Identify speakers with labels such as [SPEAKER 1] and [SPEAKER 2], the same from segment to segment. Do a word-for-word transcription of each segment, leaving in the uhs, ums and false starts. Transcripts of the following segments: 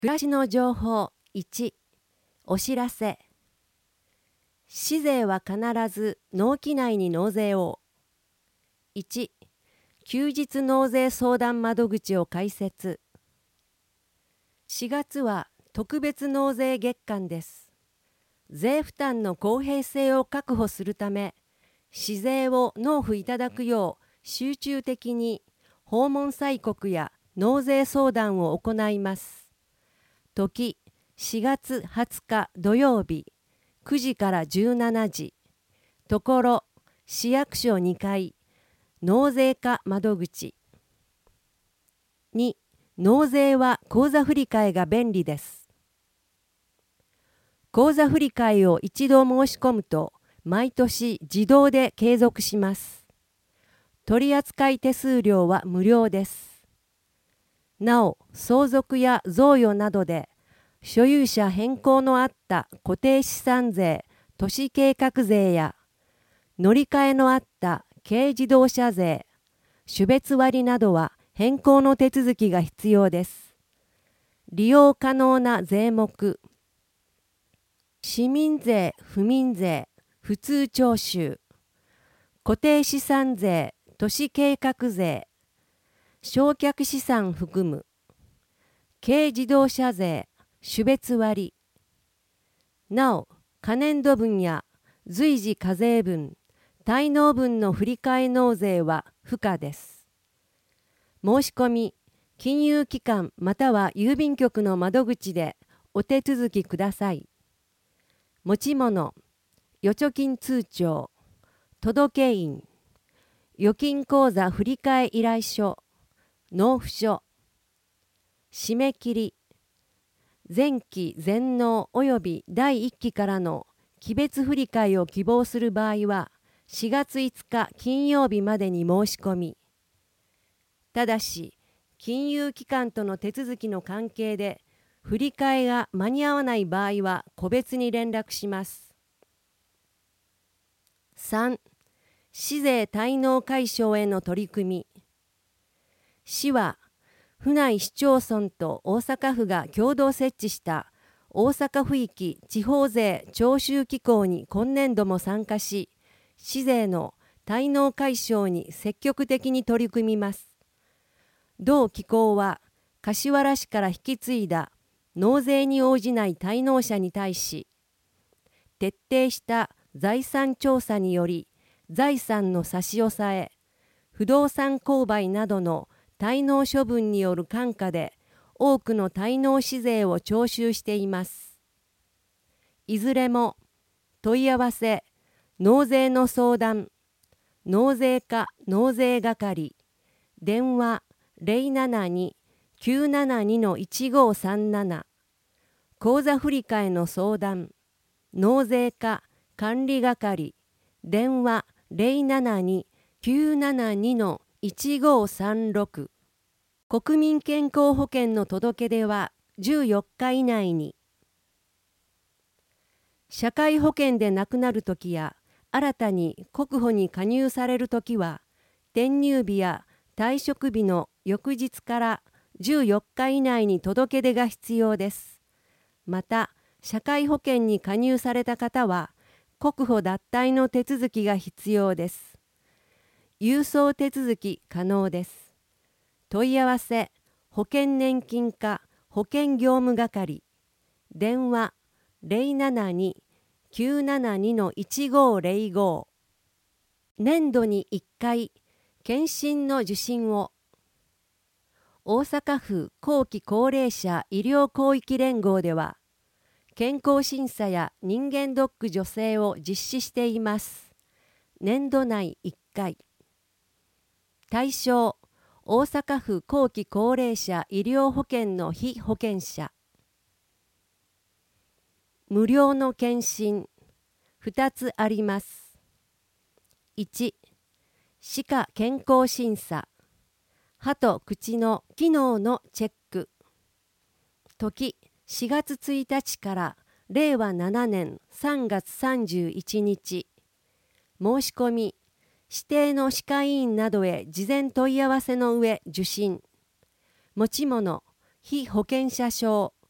[SPEAKER 1] 暮らしの情報いち、お知らせ。市税は必ず納期内に納税を。いち、休日納税相談窓口を開設。しがつは特別納税月間です。税負担の公平性を確保するため、市税を納付いただくよう集中的に訪問催告や納税相談を行います。時しがつはつか土曜日くじからじゅうしちじ。ところ市役所にかい納税課窓口。に、納税は口座振替が便利です。口座振替を一度申し込むと毎年自動で継続します。取扱手数料は無料です。なお、相続や贈与などで所有者変更のあった固定資産税、都市計画税や乗り換えのあった軽自動車税、種別割などは変更の手続きが必要です。利用可能な税目、市民税、府民税、普通徴収、固定資産税、都市計画税、償却資産含む、軽自動車税、種別割。なお、可年度分や随時課税分、滞納分の振替納税は不可です。申し込み、金融機関または郵便局の窓口でお手続きください。持ち物、預貯金通帳、届印、預金口座振替依頼書、納付書。締め切り、前期全納及びだいいっきからの期別振替を希望する場合はしがついつか金曜日までに申し込み。ただし、金融機関との手続きの関係で振り替えが間に合わない場合は個別に連絡します。さん、市税滞納解消への取り組み。市は府内市町村と大阪府が共同設置した大阪府域地方税徴収機構に今年度も参加し、市税の滞納解消に積極的に取り組みます。同機構は柏原市から引き継いだ納税に応じない滞納者に対し、徹底した財産調査により財産の差し押さえ、不動産購買などの滞納処分によるcăn下で多くの滞納市税を徴収しています。いずれも問い合わせ、納税の相談、納税課納税係、電話 ゼロななに きゅうななに いちごさんなな、口座振替の相談、納税課管理係、電話 ゼロななに きゅうななに いちごさんろく。国民健康保険の届け出はじゅうよっか以内に。社会保険で亡くなるときや新たに国保に加入されるときは転入日や退職日の翌日からじゅうよっか以内に届け出が必要です。また社会保険に加入された方は国保脱退の手続きが必要です。郵送手続き可能です。問い合わせ、保険年金課保険業務係、電話 ゼロななに きゅうななに いちごゼロご。年度にいっかい、検診の受診を。大阪府後期高齢者医療広域連合では、健康審査や人間ドック助成を実施しています。年度内いっかい。対象、大阪府後期高齢者医療保険の被保険者。無料の検診ふたつあります。いち、歯科健康審査、歯と口の機能のチェック。時しがつついたちかられいわななねんさんがつさんじゅういちにち。申し込み、指定の歯科医院などへ事前問い合わせの上受診。持ち物、被保険者証、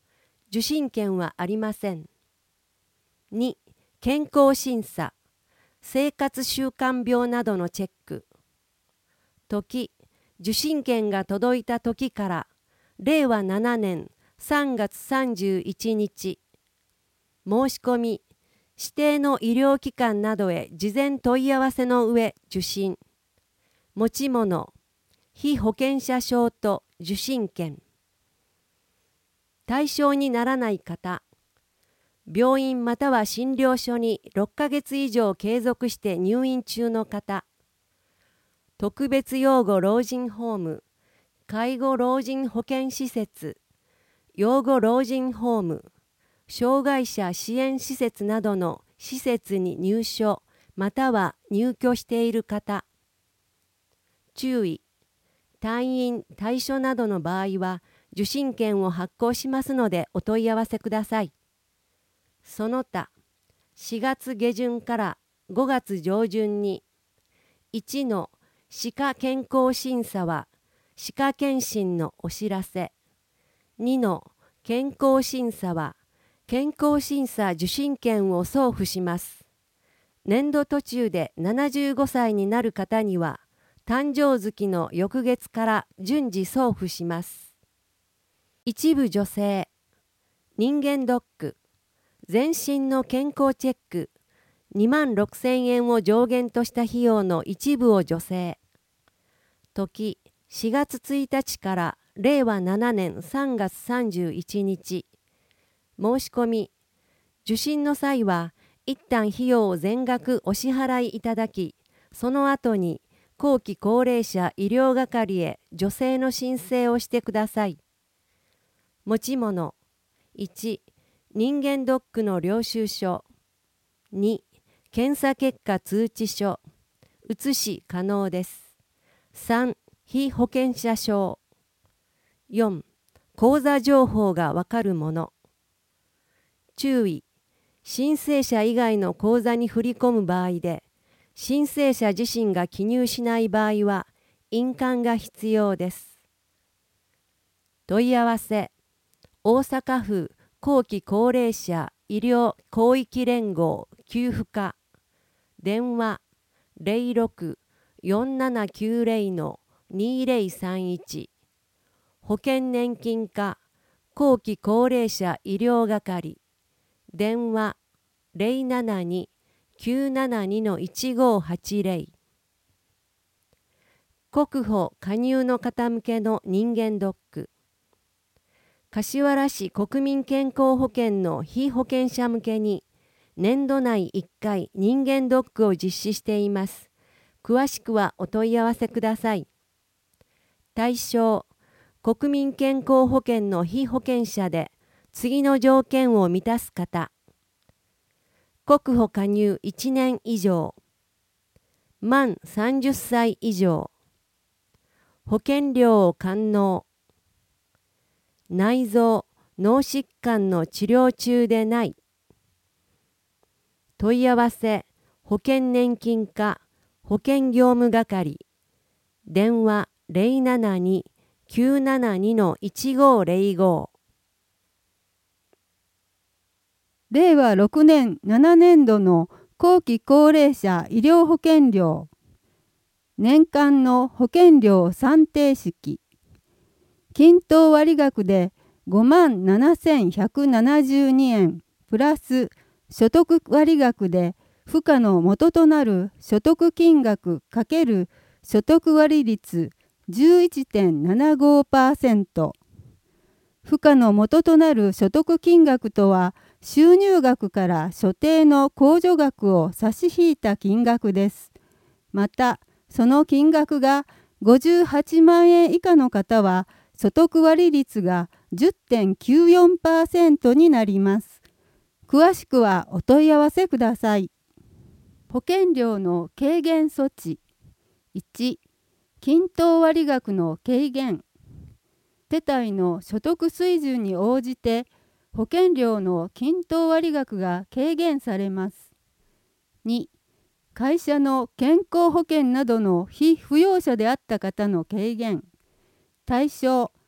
[SPEAKER 1] 受診券はありません。に、健康審査、生活習慣病などのチェック。時、受診券が届いた時かられいわななねんさんがつさんじゅういちにち。申し込み、指定の医療機関などへ事前問い合わせの上受診。持ち物、被保険者証と受診券。対象にならない方、病院または診療所にろっかげつ以上継続して入院中の方、特別養護老人ホーム、介護老人保健施設、養護老人ホーム、障害者支援施設などの施設に入所または入居している方。注意、退院・退所などの場合は受診券を発行しますのでお問い合わせください。その他、しがつげじゅんからごがつじょうじゅんにいちの歯科健康審査は歯科検診のお知らせ、にの健康審査は健康審査受診券を送付します。年度途中でななじゅうごさいになる方には誕生月の翌月から順次送付します。一部女性、人間ドック、全身の健康チェックにまんろくせんえんを上限とした費用の一部を助成。時、しがつついたちかられいわななねんさんがつさんじゅういちにち。申し込み、受診の際は一旦費用を全額お支払いいただき、その後に後期高齢者医療係へ助成の申請をしてください。持ち物、いち、人間ドックの領収書、に、検査結果通知書、写し可能です。さん、被保険者証、よん、口座情報がわかるもの。注意、申請者以外の口座に振り込む場合で、申請者自身が記入しない場合は印鑑が必要です。問い合わせ、大阪府後期高齢者医療広域連合給付課、電話 ゼロろく よんななきゅうゼロ のにゼロさんいち、保険年金課後期高齢者医療係、電話 ゼロななに きゅうななに のいちごはちゼロ。国保加入の方向けの人間ドック。柏原市国民健康保険の被保険者向けに年度内いっかい人間ドックを実施しています。詳しくはお問い合わせください。対象、国民健康保険の被保険者で次の条件を満たす方。国保加入いちねん以上。満さんじゅっさい以上。保険料を完納。内臓・脳疾患の治療中でない。問い合わせ、保険年金課保険業務係、電話 ゼロななに きゅうななに のいちごゼロご。
[SPEAKER 2] れいわろくねんななねんどの後期高齢者医療保険料、年間の保険料算定式、均等割額でごまんななせんひゃくななじゅうにえんプラス所得割額で付加の元となる所得金額×所得割率 じゅういってんななごパーセント。付加の元となる所得金額とは収入額から所定の控除額を差し引いた金額です。また、その金額がごじゅうはちまんえん以下の方は所得割率が じゅってんきゅうよんパーセント になります。詳しくはお問い合わせください。保険料の軽減措置。いち、均等割額の軽減。世帯の所得水準に応じて保険料の均等割額が軽減されます。に、会社の健康保険などの被扶養者であった方の軽減。対象、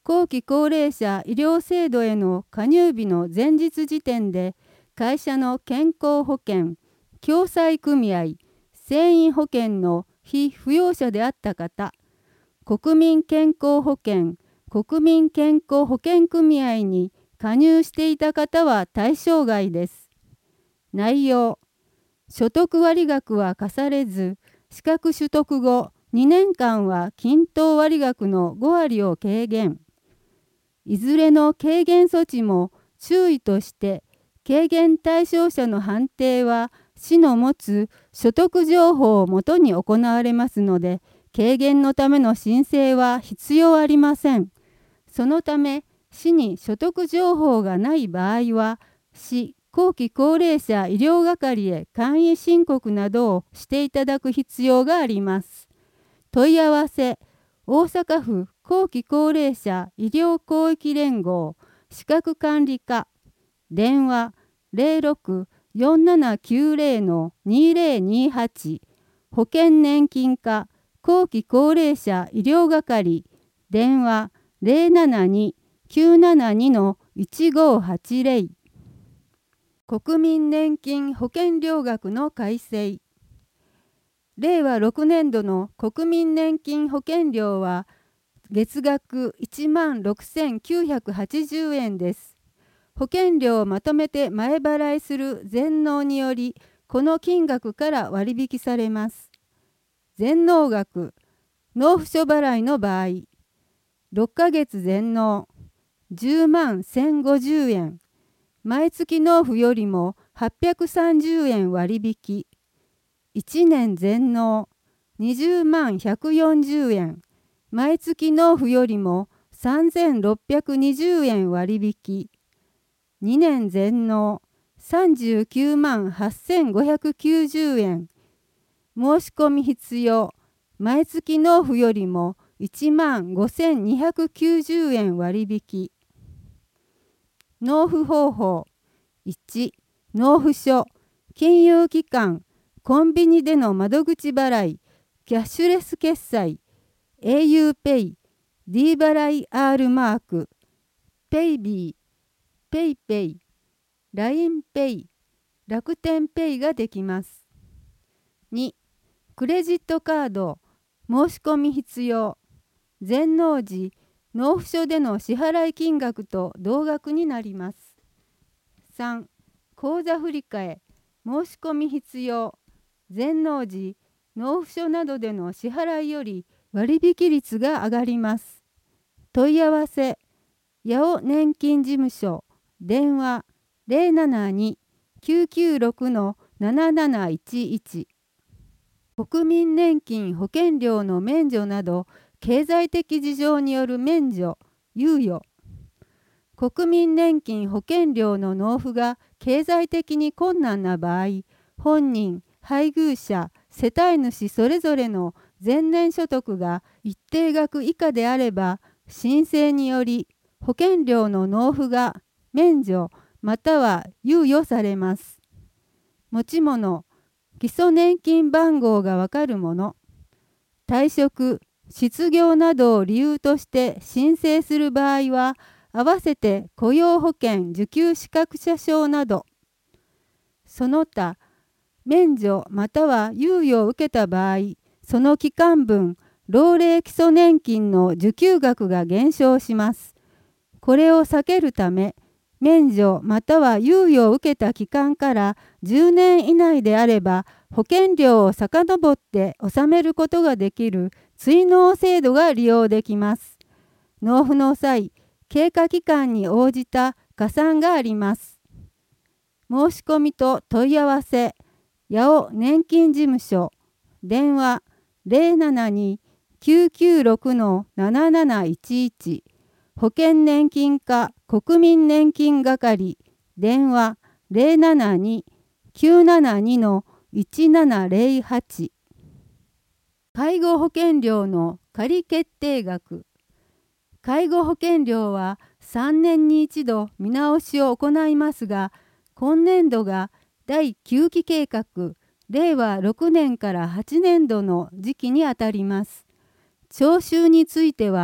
[SPEAKER 2] 後期高齢者医療制度への加入日の前日時点で会社の健康保険、共済組合、船員保険の被扶養者であった方、国民健康保険、国民健康保険組合に加入していた方は対象外です。内容、所得割額は課されず、資格取得後にねんかんは均等割額のごわりを軽減。いずれの軽減措置も注意として軽減対象者の判定は市の持つ所得情報をもとに行われますので、軽減のための申請は必要ありません。そのため、市に所得情報がない場合は、市後期高齢者医療係へ簡易申告などをしていただく必要があります。問い合わせ、大阪府後期高齢者医療広域連合資格管理課、電話 ゼロろく よんななきゅうゼロ にゼロにはち、保険年金課後期高齢者医療係、電話 ゼロななに きゅうななに いちごはちゼロ。国民年金保険料額の改正。れいわろくねんどの国民年金保険料は月額いちまんろくせんきゅうひゃくはちじゅうえんです。保険料をまとめて前払いする全納により、この金額から割引されます。全納額、納付書払いの場合、ろっかげつ全納、じゅうまんせんごじゅうえん、毎月納付よりもはっぴゃくさんじゅうえん割引、いちねん全納、にじゅうまんひゃくよんじゅうえん、毎月納付よりもさんぜんろっぴゃくにじゅうえん割引、にねん全納、さんじゅうきゅうまんはっせんごひゃくきゅうじゅうえん、申し込み必要、毎月納付よりもいちまんごせんにひゃくきゅうじゅうえん割引。納付方法。いち、納付書、金融機関、コンビニでの窓口払い、キャッシュレス決済、auPay、D 払い R マーク、PayB、PayPay、ラインペイ、楽天ペイができます。に、クレジットカード、申し込み必要。全納時、納付書での支払い金額と同額になります。さん、口座振替、申し込み必要。全納時、納付書などでの支払いより割引率が上がります。問い合わせ、八尾年金事務所、電話 ゼロななに きゅうきゅうろく なななないちいち。国民年金保険料の免除など、経済的事情による免除、猶予。国民年金保険料の納付が経済的に困難な場合、本人、配偶者、世帯主それぞれの前年所得が一定額以下であれば、申請により保険料の納付が免除または猶予されます。持ち物、基礎年金番号がわかるもの、退職、失業などを理由として申請する場合は、合わせて雇用保険受給資格者証など、その他、免除または猶予を受けた場合、その期間分、老齢基礎年金の受給額が減少します。これを避けるため、免除または猶予を受けた期間からじゅうねん以内であれば、保険料を遡って納めることができる追納制度が利用できます。納付の際、経過期間に応じた加算があります。申し込みと問い合わせ、八尾年金事務所、電話 ゼロななに きゅうきゅうろく なななないちいち、保険年金課国民年金係、電話 ゼロななに きゅうななに いちななゼロはち。介護保険料の仮決定額。介護保険料はさんねんに一度見直しを行いますが、今年度がだいきゅうき計画、れいわろくねんからはちねんどの時期にあたります。徴収については、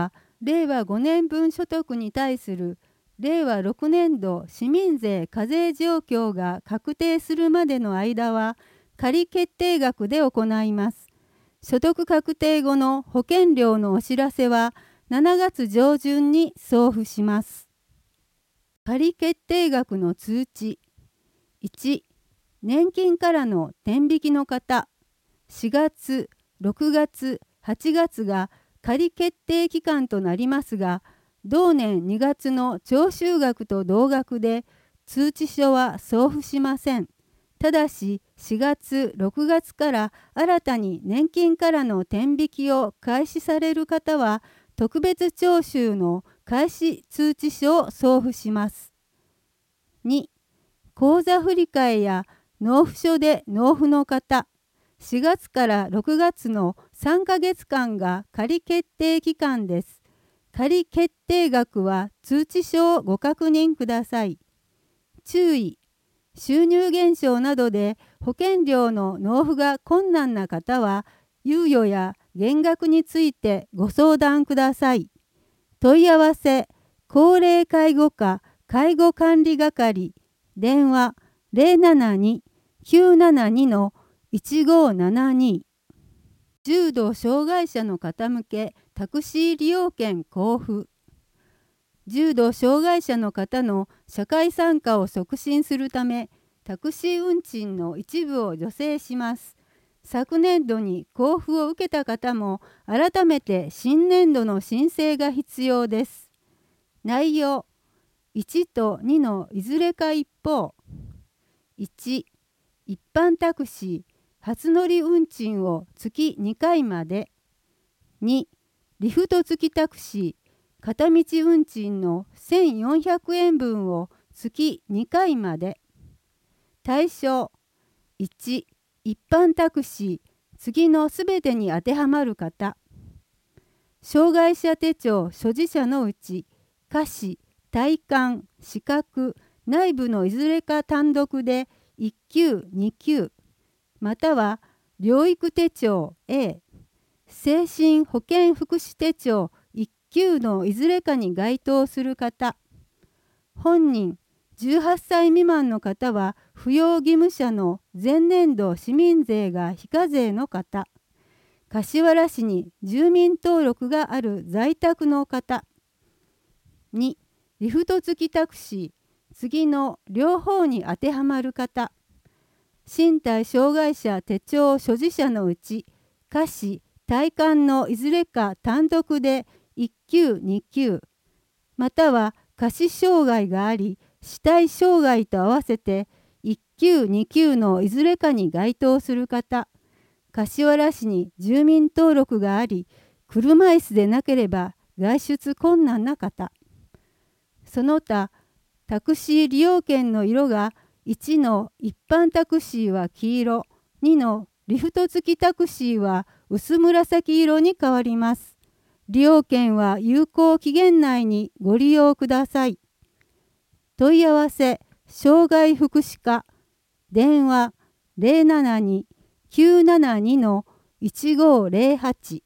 [SPEAKER 2] れいわごねんぶん所得に対するれいわろくねんど市民税課税状況が確定するまでの間は仮決定額で行います。所得確定後の保険料のお知らせはしちがつ上旬に送付します。仮決定額の通知。いち、年金からの天引きの方、しがつ、ろくがつ、はちがつが仮決定期間となりますが、同年にがつの徴収額と同額で通知書は送付しません。ただししがつ、ろくがつから新たに年金からの天引きを開始される方は、特別徴収の開始通知書を送付します。に、口座振替や納付書で納付の方、しがつからろくがつのさんかげつかんが仮決定期間です。仮決定額は通知書をご確認ください。注意、収入減少などで保険料の納付が困難な方は、猶予や減額についてご相談ください。問い合わせ、高齢介護課介護管理係、電話 ゼロななに きゅうななに いちごななに。重度障害者の方向けタクシー利用券交付。重度障害者の方の社会参加を促進するため、タクシー運賃の一部を助成します。昨年度に交付を受けた方も改めて新年度の申請が必要です。内容いちとにのいずれか一方。いち、一般タクシー初乗り運賃を月にかいまで。に、リフト付きタクシー片道運賃のせんよんひゃくえんぶんを月にかいまで。対象いち、一般タクシー次のすべてに当てはまる方。障害者手帳所持者のうち下肢、体幹、視覚、内部のいずれか単独でいっきゅう、にきゅう、または療育手帳 A、精神保健福祉手帳いっきゅうのいずれかに該当する方。本人じゅうはっさい未満の方は扶養義務者の前年度市民税が非課税の方。柏原市に住民登録がある在宅の方。に、リフト付きタクシー次の両方に当てはまる方。身体障害者手帳所持者のうち下肢、体幹のいずれか単独でいっきゅう、にきゅう、または下肢障害があり肢体障害と合わせていっきゅう、にきゅうのいずれかに該当する方。柏原市に住民登録があり車椅子でなければ外出困難な方。その他タクシー利用券の色がいちの一般タクシーは黄色、にのリフト付きタクシーは薄紫色に変わります。利用券は有効期限内にご利用ください。問い合わせ、障害福祉課、電話 ゼロななに きゅうななに いちごゼロはち。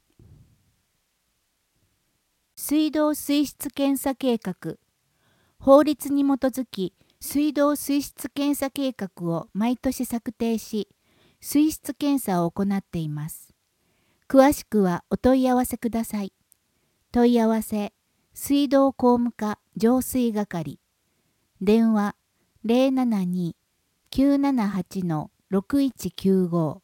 [SPEAKER 3] 水道水質検査計画。法律に基づき水道水質検査計画を毎年策定し、水質検査を行っています。詳しくはお問い合わせください。問い合わせ、水道工務課浄水係。電話 ゼロななに きゅうななはち ろくいちきゅうご。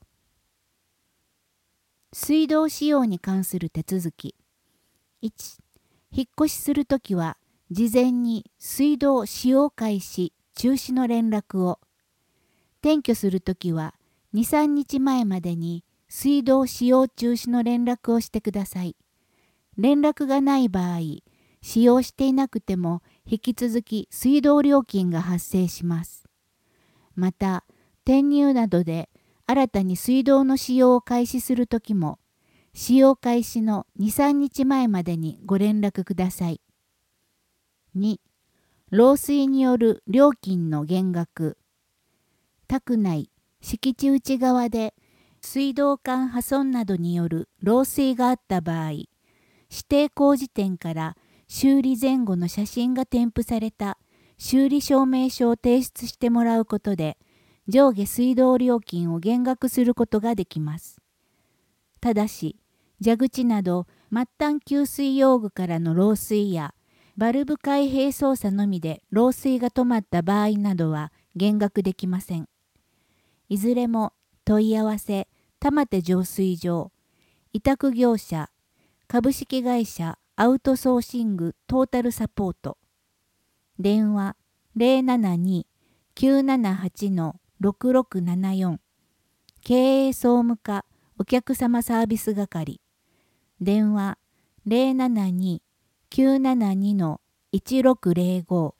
[SPEAKER 3] 水道使用に関する手続き。いち、引っ越しするときは、事前に水道使用開始中止の連絡を。転居するときはに、さんにちまえまでに水道使用中止の連絡をしてください。連絡がない場合、使用していなくても引き続き水道料金が発生します。また、転入などで新たに水道の使用を開始するときも、使用開始のに、さんにちまえまでにご連絡ください。に、漏水による料金の減額。宅内、敷地内側で水道管破損などによる漏水があった場合、 指定工事店から修理前後の写真が添付された修理証明書を提出してもらうことで、上下水道料金を減額することができます。ただし、蛇口など末端給水用具からの漏水や、バルブ開閉操作のみで漏水が止まった場合などは減額できません。いずれも問い合わせ、玉手浄水場、委託業者、株式会社アウトソーシングトータルサポート。電話 ゼロななに きゅうななはち ろくろくななよん。経営総務課お客様サービス係。電話 ゼロななに きゅうななに いちろくゼロご。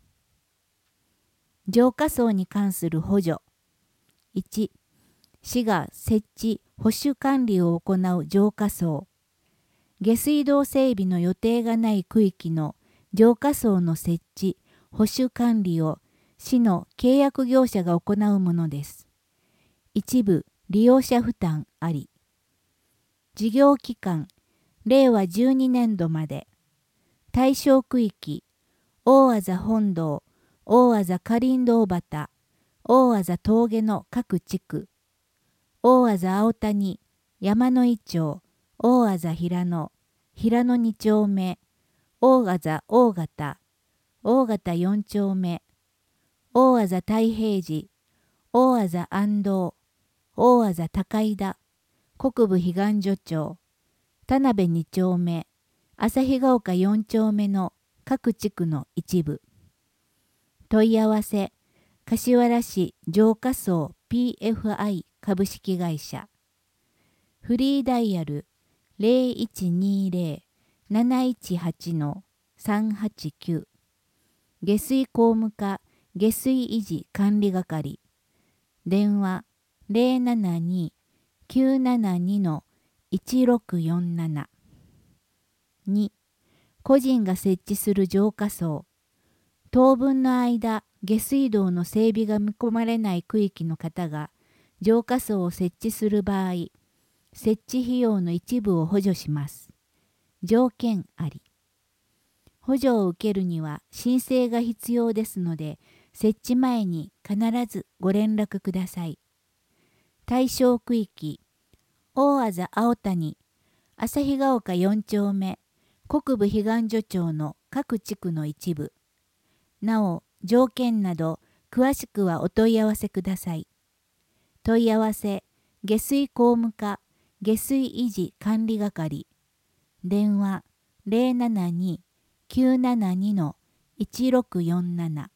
[SPEAKER 3] 浄化槽に関する補助。いち、市が設置・保守管理を行う浄化槽。下水道整備の予定がない区域の浄化槽の設置・保守管理を市の契約業者が行うものです。一部利用者負担あり。事業期間、れいわじゅうにねんどまで。対象区域、大字本道、大字花林道端、大字峠の各地区、大字青谷、山の井町、大字平野、平野に丁目、大字大型、大型よん丁目、大字太平寺、大字安道、大字高井田、国分彼岸所町、田辺に丁目、旭ヶ丘よん丁目の各地区の一部。問い合わせ、柏原市浄化槽 ピーエフアイ 株式会社。フリーダイヤル ゼロいちにゼロ なないちはち さんはちきゅう。下水工務課下水維持管理係。電話 ゼロななに きゅうななに いちろくよんなな。に、個人が設置する浄化槽。当分の間、下水道の整備が見込まれない区域の方が浄化槽を設置する場合、設置費用の一部を補助します。条件あり。補助を受けるには申請が必要ですので、設置前に必ずご連絡ください。対象区域、大字青谷、旭ヶ丘よん丁目、国分彼岸所町の各地区の一部。なお、条件など詳しくはお問い合わせください。問い合わせ、下水工務課下水維持管理係。電話 ゼロななに きゅうななに いちろくよんなな。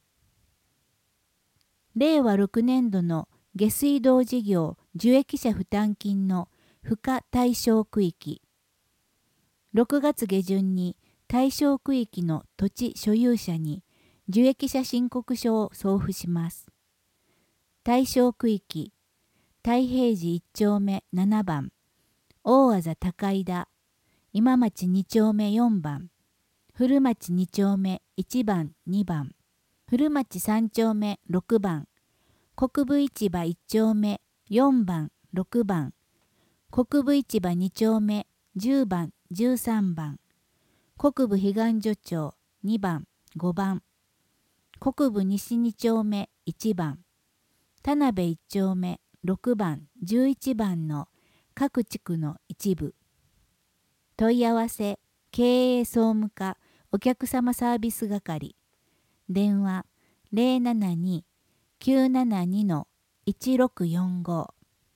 [SPEAKER 3] れいわろくねんどの下水道事業受益者負担金の付加対象区域。ろくがつ下旬に対象区域の土地所有者に受益者申告書を送付します。対象区域、太平寺いち丁目ななばん、大字高井田、今町に丁目よんばん、古町に丁目いちばんにばん、古町さん丁目ろくばん、国分市場いち丁目よんばんろくばん、国分市場に丁目じゅうばんじゅうさんばん、国分彼岸所町にばんごばん、国分西に丁目いちばん、田辺いち丁目ろくばんじゅういちばんの各地区の一部。問い合わせ、経営総務課お客様サービス係。電話 ゼロななに きゅうななに いちろくよんご。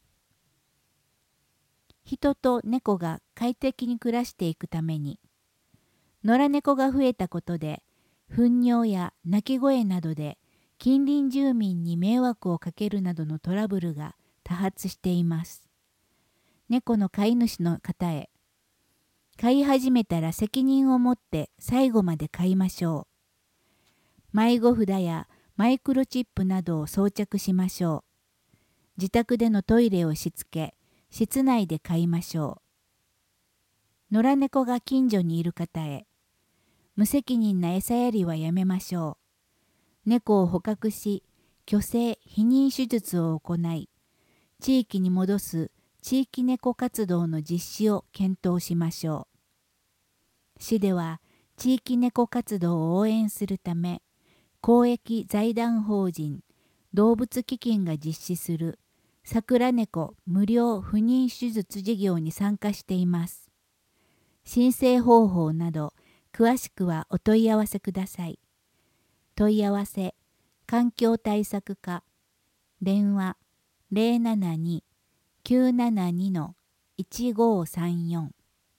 [SPEAKER 3] 人と猫が快適に暮らしていくために、野良猫が増えたことで、糞尿や鳴き声などで近隣住民に迷惑をかけるなどのトラブルが多発しています。猫の飼い主の方へ、飼い始めたら責任を持って最後まで飼いましょう。迷子札やマイクロチップなどを装着しましょう。自宅でのトイレをしつけ、室内で飼いましょう。野良猫が近所にいる方へ、無責任な餌やりはやめましょう。猫を捕獲し、去勢・避妊手術を行い、地域に戻す地域猫活動の実施を検討しましょう。 市では地域猫活動を応援するため、公益財団法人動物基金が実施する桜猫無料不妊手術事業に参加しています。申請方法など詳しくはお問い合わせください。問い合わせ環境対策課電話 ゼロななに きゅうななに いちごさんよん。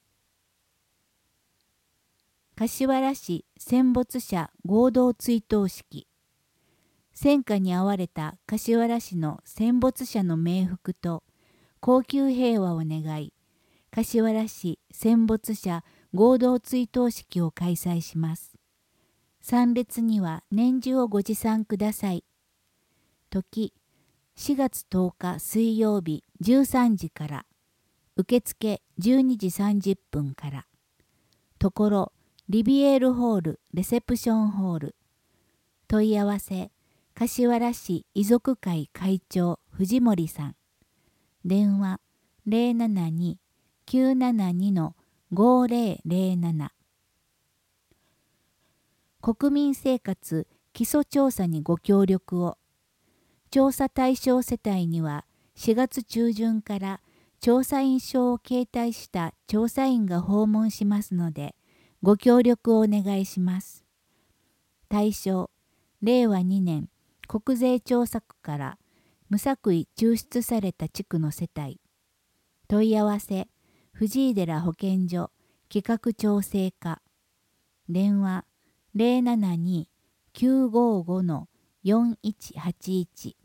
[SPEAKER 3] 柏原市戦没者合同追悼式。戦火に遭われた柏原市の戦没者の冥福と恒久平和を願い、柏原市戦没者合同追悼式を開催します。参列には年中をご持参ください。時、しがつとおか水曜日じゅうさんじから、受付じゅうにじさんじゅっぷんから。ところ、リビエールホールレセプションホール。問い合わせ、柏原市遺族会会長藤森さん。電話 ゼロななに きゅうななに ごゼロゼロなな。国民生活基礎調査にご協力を。調査対象世帯にはしがつ中旬から調査員証を携帯した調査員が訪問しますので、ご協力をお願いします。対象、れいわにねん国税調査区から無作為抽出された地区の世帯。問い合わせ、藤井寺保健所企画調整課。電話、ゼロななに きゅうごご よんいちはちいち。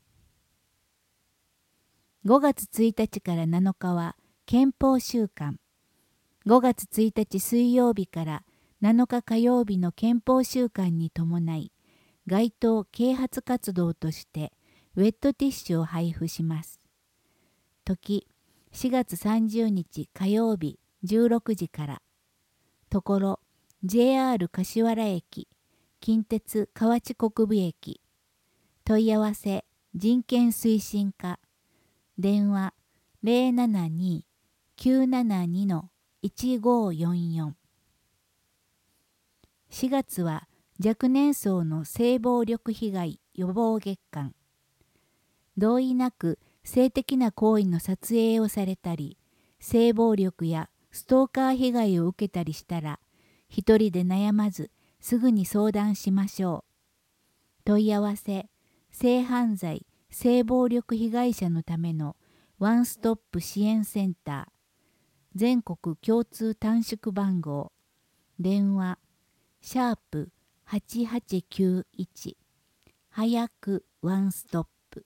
[SPEAKER 3] ごがつついたちからなのかは憲法週間。ごがつついたち水曜日からなのか火曜日の憲法週間に伴い、街頭啓発活動としてウェットティッシュを配布します。時、しがつさんじゅうにち火曜日じゅうろくじから。ところ、ジェイアール 柏原駅、近鉄河内国分駅。問い合わせ、人権推進課。電話 ゼロななに きゅうななに いちごよんよん。しがつは若年層の性暴力被害予防月間。同意なく性的な行為の撮影をされたり、性暴力やストーカー被害を受けたりしたら、一人で悩まずすぐに相談しましょう。問い合わせ、性犯罪・性暴力被害者のためのワンストップ支援センター。全国共通短縮番号。電話、シャープはちはちきゅういち。早くワンストップ。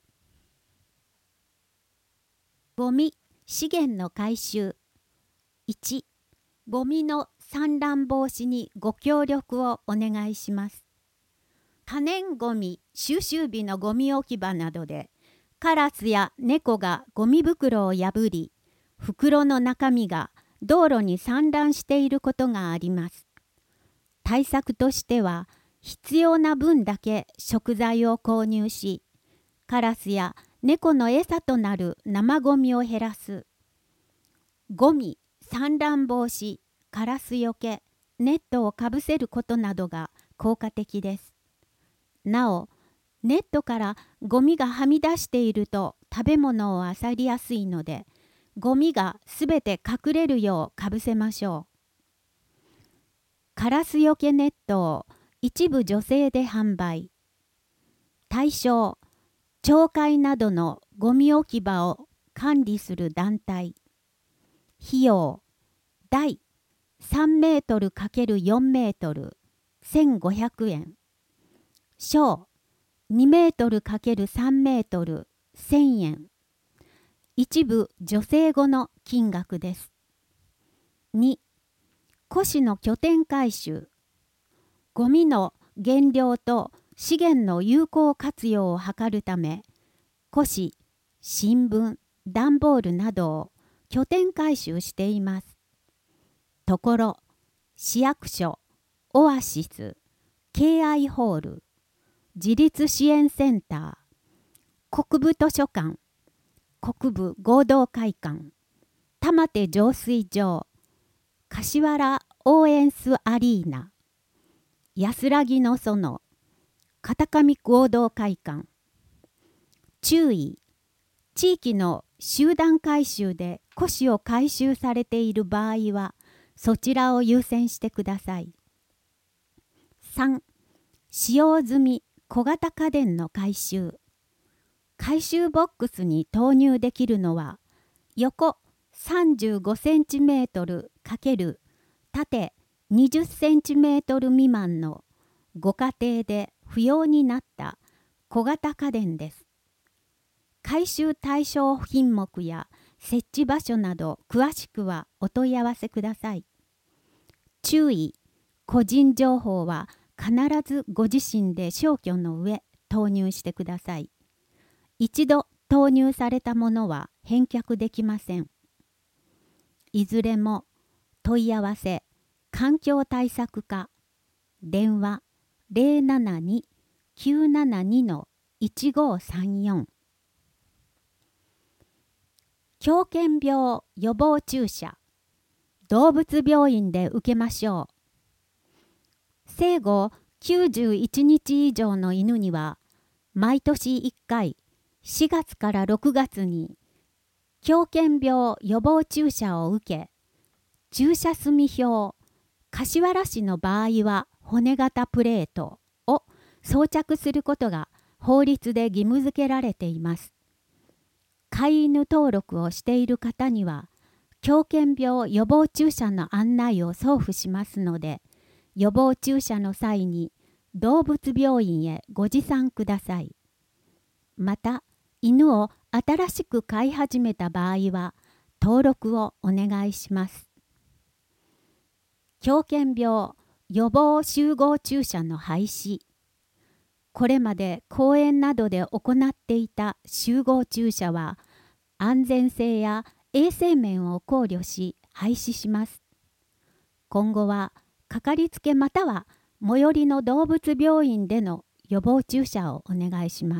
[SPEAKER 4] ゴミ・資源の回収。いち、ゴミの散乱防止にご協力をお願いします。可燃ゴミ収集日のゴミ置き場などで、カラスや猫がゴミ袋を破り、袋の中身が道路に散乱していることがあります。対策としては、必要な分だけ食材を購入し、カラスや猫の餌となる生ゴミを減らす。ゴミ、散乱防止、カラスよけ、ネットをかぶせることなどが効果的です。なお、ネットからゴミがはみ出していると食べ物を漁りやすいので、ゴミがすべて隠れるようかぶせましょう。カラスよけネットを一部女性で販売。対象、町会などのゴミ置き場を管理する団体。費用、大さんメートル ×よん メートル、せんごひゃくえん。小、にメートル ×さん メートル、せんえん。一部女性語の金額です。に、古紙の拠点回収。ゴミの減量と資源の有効活用を図るため、古紙、新聞、段ボールなどを拠点回収しています。ところ、市役所、オアシス、敬愛ホール、自立支援センター、国部図書館、国部合同会館、玉手浄水場、柏原応援スアリーナ、安らぎの園、片上合同会館。注意、地域の集団改修で古紙を回収されている場合は、そちらを優先してください。さん. 使用済み小型家電の回収。回収ボックスに投入できるのは、横さんじゅうごセンチメートル×縦にじゅっセンチメートル未満のご家庭で不要になった小型家電です。回収対象品目や設置場所など詳しくはお問い合わせください。注意、個人情報は必ずご自身で消去の上投入してください。一度投入されたものは返却できません。いずれも問い合わせ環境対策課、電話 ゼロななに きゅうななに いちごさんよん。狂犬病予防注射、動物病院で受けましょう。生後きゅうじゅういちにち以上の犬には、毎年いっかい、しがつからろくがつに狂犬病予防注射を受け、注射済表、柏原市の場合は骨型プレートを装着することが法律で義務付けられています。飼い犬登録をしている方には、狂犬病予防注射の案内を送付しますので、予防注射の際に動物病院へご持参ください。また、犬を新しく飼い始めた場合は、登録をお願いします。狂犬病予防集合注射の廃止。これまで公園などで行っていた集合注射は、安全性や衛生面を考慮し廃止します。今後は、かかりつけまたは最寄りの動物病院での予防注射をお願いします。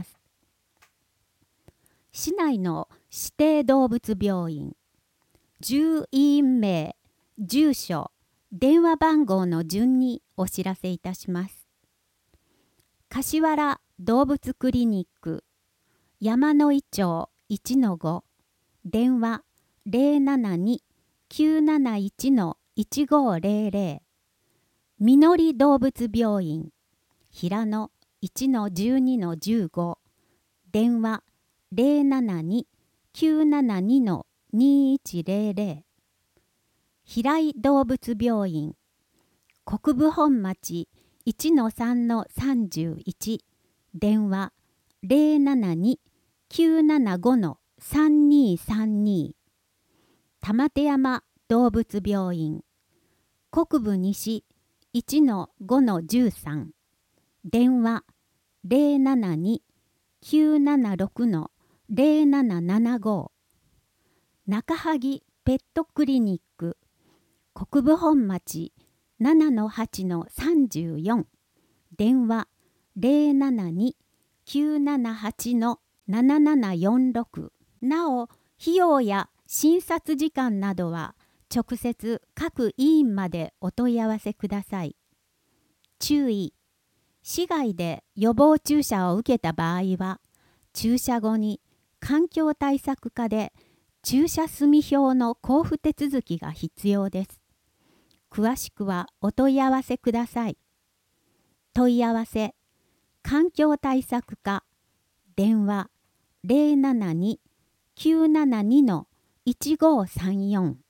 [SPEAKER 4] 市内の指定動物病院、獣医院名、住所、電話番号の順にお知らせいたします。柏原動物クリニック、山の井町 いちのご、電話 ゼロななに きゅうなないち いちごゼロゼロ、みのり動物病院、平野 いちのじゅうにのじゅうご、電話ゼロななに きゅうななに にいちゼロゼロ、平井動物病院、国分本町 いちのさんのさんじゅういち、電話ゼロななに きゅうななご さんにさんに、玉手山動物病院、国分西 いちのごのじゅうさん、電話ゼロななに きゅうななろく ゼロななななご、中萩ペットクリニック、国分本町 ななのはちのさんじゅうよん、電話ゼロななに きゅうななはち ななななよんろく。なお、費用や診察時間などは直接各医院までお問い合わせください。注意、市外で予防注射を受けた場合は、注射後に環境対策課で注射済表の交付手続きが必要です。詳しくはお問い合わせください。問い合わせ、環境対策課、電話ゼロななに きゅうななに いちごさんよん。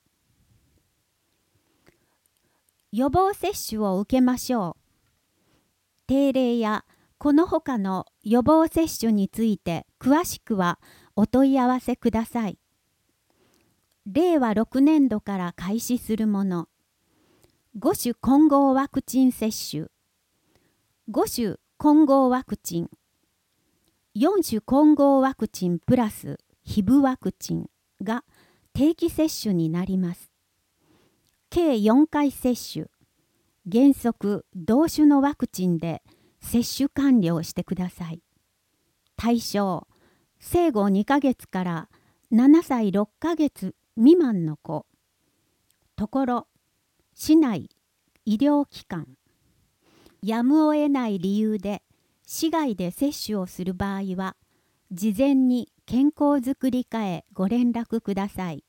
[SPEAKER 4] 予防接種を受けましょう。定例やこの他の予防接種について詳しくはお問い合わせください。れいわろくねんどから開始するもの。ご種混合ワクチン接種。ご種混合ワクチン。よん種混合ワクチンプラスヒブワクチンが定期接種になります。計よんかい接種。原則同種のワクチンで接種完了してください。対象、生後にかげつからななさいろっかげつ未満の子。ところ、市内医療機関。やむを得ない理由で市外で接種をする場合は、事前に健康づくり課へご連絡ください。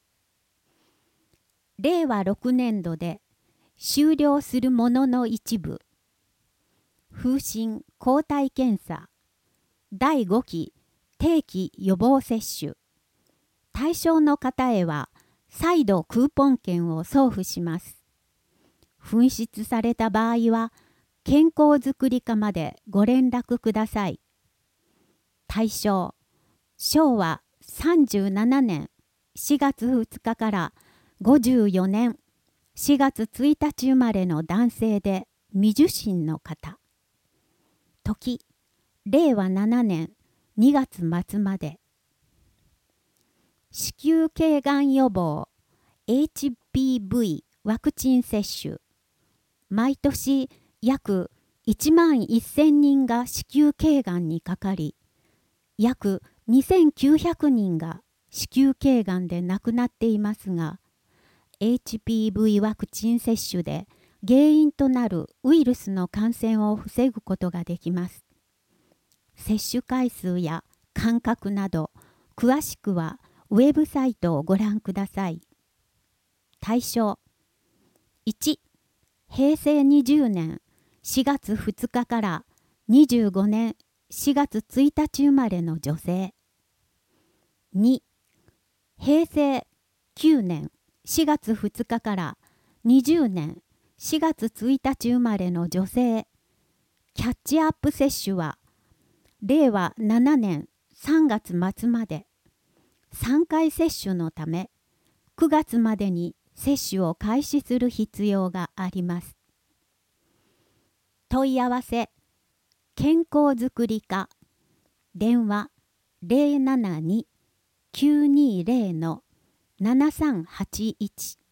[SPEAKER 4] れいわろくねんどで終了するものの一部。風疹抗体検査。だいごき定期予防接種。対象の方へは再度クーポン券を送付します。紛失された場合は健康づくり課までご連絡ください。対象、しょうわさんじゅうななねんしがつふつかからごじゅうよねんしがつついたち生まれの男性で未受診の方。時、れいわななねんにがつまつまで。子宮頸がん予防 エイチピーブイ ワクチン接種。毎年約いちまんせんにんが子宮頸がんにかかり、約にせんきゅうひゃくにんが子宮頸がんで亡くなっていますが、エイチピーブイ ワクチン接種で原因となるウイルスの感染を防ぐことができます。接種回数や間隔など、詳しくはウェブサイトをご覧ください。対象、いち、へいせいにじゅうねんしがつふつかからにじゅうごねんしがつついたち生まれの女性。に、へいせいきゅうねんしがつふつかからにじゅうねんしがつついたち生まれの女性。キャッチアップ接種はれいわななねんさんがつまつまで。さんかい接種のためくがつまでに接種を開始する必要があります。問い合わせ、健康づくり課、電話ゼロななに きゅうにゼロのななさんはちいち